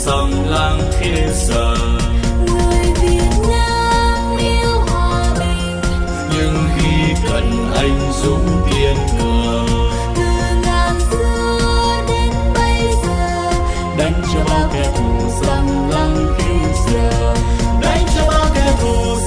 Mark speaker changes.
Speaker 1: xâm lăng thiết giờ.
Speaker 2: Người Việt Nam yêu hòa bình,
Speaker 1: Nhưng khi cần anh dũng kiên cường,
Speaker 2: từ ngàn xưa đến bây giờ,
Speaker 1: đánh cho bao kẻ thù xâm lăng thiết giờ, đánh cho bao kẻ thù